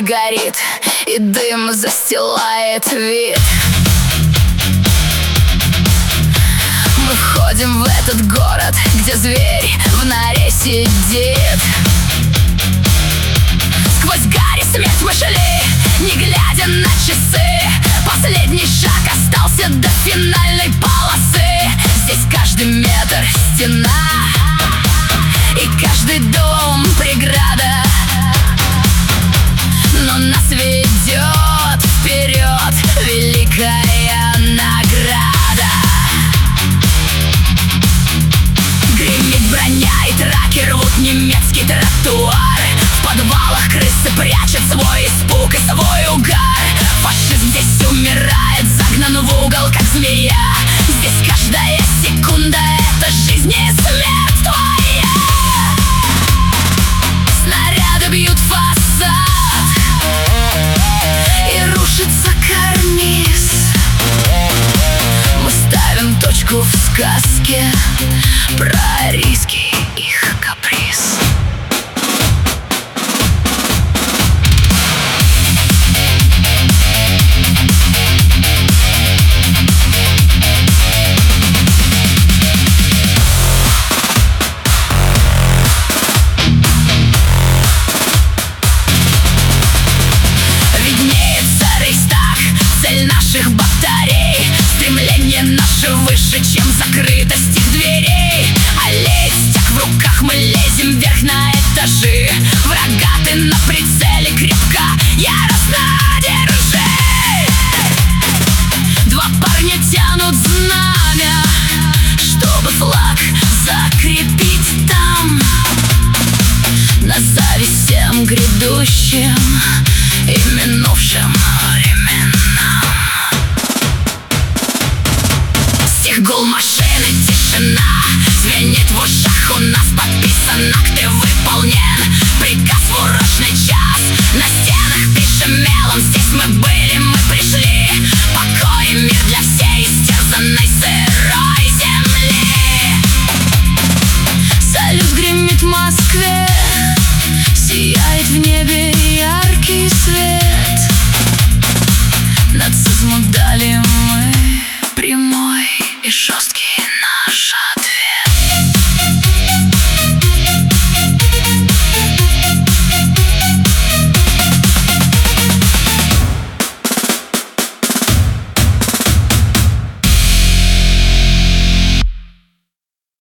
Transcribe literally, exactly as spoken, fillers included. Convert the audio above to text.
Автомобиль горит, и дым застилает вид. Мы входим в этот город, где зверь в норе сидит. Сквозь гарь и смерть мы шли, не глядя на часы. Последний шаг остался до финальной полосы. Здесь каждый метр стена, и каждый дом преграда, но нас ведет вперед великая награда. Гремит броня, и траки рвут немецкий тротуар. В подвалах крысы прячут свой испуг и свой угар. Фашизм здесь умирает, загнан в угол, как змея. Здесь каждая секунда — это жизнь и смерть твоя. Снаряды бьют фасад, и рушится карниз. Мы ставим точку в сказке про риски их каприз. Наших батарей, стремление наше выше, чем закрытость их дверей. Аллеи стяг в руках, мы лезем вверх на этажи. Врага ты на прицеле, крепко, яростно держи. Два парня тянут знамя, чтобы флаг закрепить там. На зависть всем грядущим и минувшим временам. Гул машины, тишина звенит в ушах. У нас подписан акт и выполнен приказ в урочный час. На стенах пишем мелом: здесь мы были, мы пришли. Покой и мир для всей истерзанной сырой земли. Салют гремит в Москве, сияет в небе яркий свет. Нацизму дали мы пример.